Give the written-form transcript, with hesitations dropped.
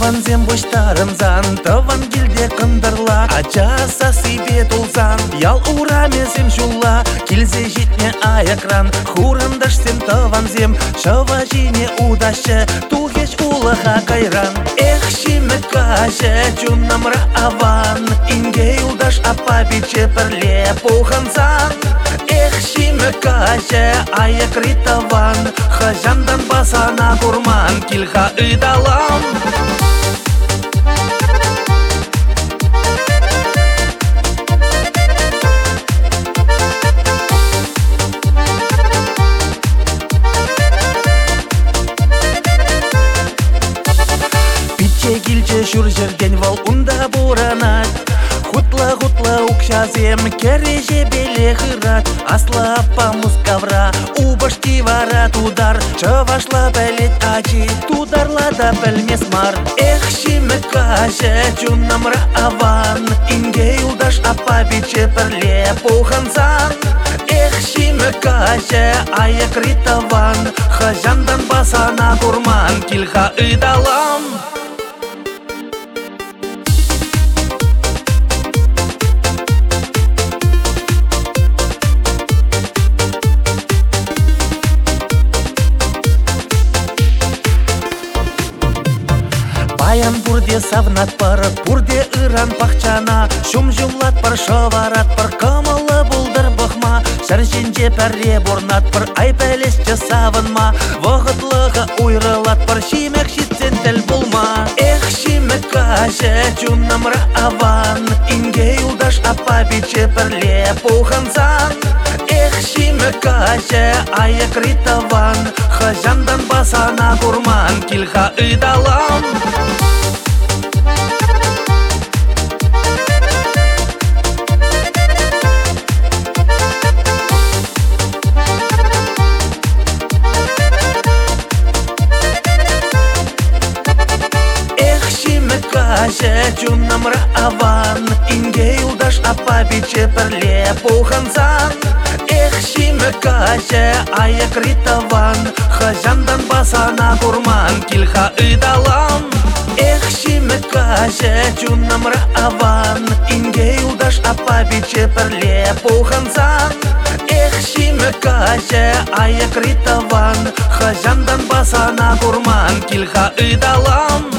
Таванзем боштарымзан, таван келде қындырла, ачаса себе тулсан, ял урамесем жулла, келзе жетне аякран, хурындашсем таванзем, шава жине удашы, тулгеш улыға кайран. Эх, шимі каже, чунамра аван, инге юлдаш апа биче пірле пухансан. Эх, шимі каже, аякри таван, хажандан басана курман, килха ыдалам. Килче шур жерген вал унда буранат, хутла укшазем кереже беле хырат, асла апа мускавра, убашки варат удар, чавашла белет ачи, тударла да белмес мар. Эх, шимі каже, чунамра аван, инге юлдаш апа биче пірле пухансан. Эх, шимі каже, аякри таван, хажандан басана курман, килха ыдалам. Баян бурде савнат пар, бурде ыран пахчана, шум жумлат пар, шаварат пар, камалы булдыр бұхма, шарженже пәрре борнат пар, ай пәлесче савынма, вағытлығы уйрылат пар, шимек шитсен тәл болма. Эх, шимі каже, чунамра аван, инге юлдаш апа биче пірле пухансан. Эх, шимі каже, аякри таван, хажандан басана курман, килха ыдалам. Каже, чунамра аван, инге юлдаш апа биче пірле пухансан. Эх, шимі каже, аякри таван, хажандан басана курман, килха ыдалам. Эх, шимі каже, чунамра аван, инге юлдаш апа биче пірле пухансан. Эх, шимі каже, аякри таван, хажандан басана курман, килха ыдалам.